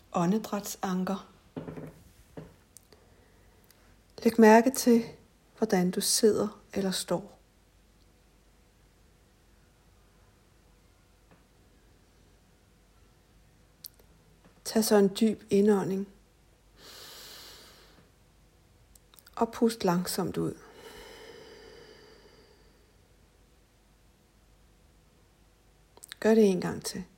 Åndedrætsanker. Læg mærke til, hvordan du sidder eller står. Tag så en dyb indånding og pust langsomt ud. Gør det en gang til.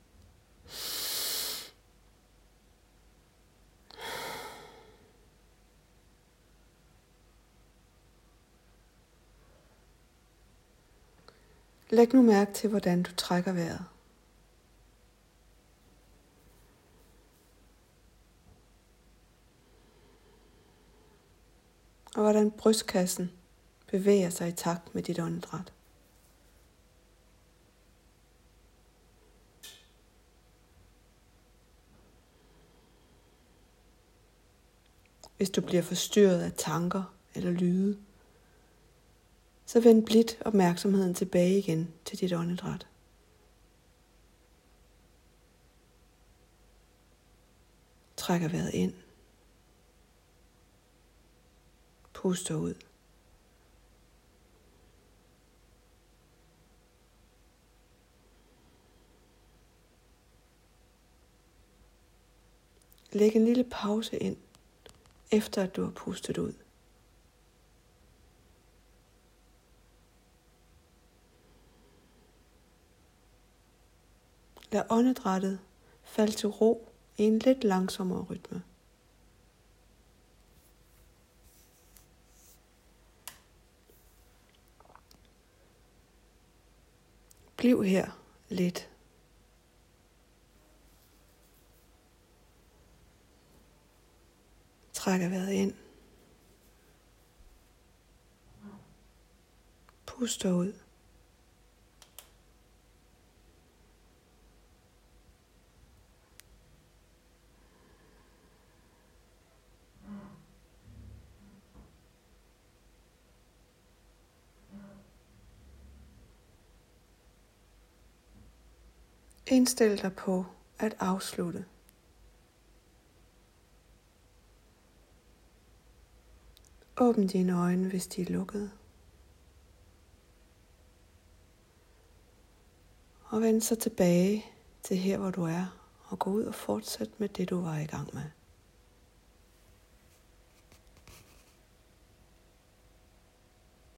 Læg nu mærke til, hvordan du trækker vejret. Og hvordan brystkassen bevæger sig i takt med dit åndedræt. Hvis du bliver forstyrret af tanker eller lyde, så vend blidt opmærksomheden tilbage igen til dit åndedræt. Trækker vejret ind. Puster ud. Læg en lille pause ind, efter at du har pustet ud. Lad åndedrættet falde til ro i en lidt langsommere rytme. Bliv her lidt. Trækker vejret ind. Puster ud. Indstil dig på at afslutte. Åbn dine øjne, hvis de er lukkede. Og vend så tilbage til her, hvor du er, og gå ud og fortsæt med det, du var i gang med.